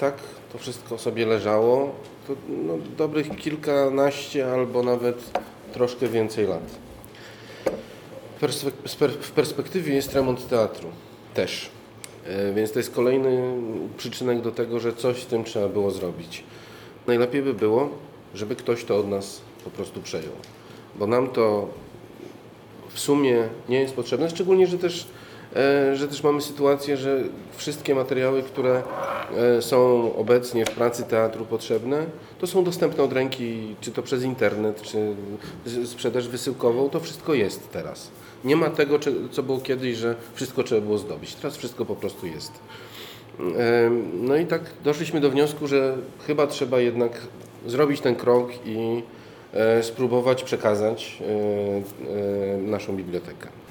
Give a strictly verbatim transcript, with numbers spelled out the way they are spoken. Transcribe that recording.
Tak to wszystko sobie leżało, to no, dobrych kilkanaście albo nawet troszkę więcej lat. W perspektywie jest remont teatru też, więc to jest kolejny przyczynek do tego, że coś z tym trzeba było zrobić. Najlepiej by było, żeby ktoś to od nas po prostu przejął, bo nam to w sumie nie jest potrzebne, szczególnie, że też, że też mamy sytuację, że wszystkie materiały, które są obecnie w pracy teatru potrzebne, to są dostępne od ręki, czy to przez internet, czy sprzedaż wysyłkową, to wszystko jest teraz. Nie ma tego, co było kiedyś, że wszystko trzeba było zdobyć. Teraz wszystko po prostu jest. No i tak doszliśmy do wniosku, że chyba trzeba jednak zrobić ten krok i spróbować przekazać naszą bibliotekę.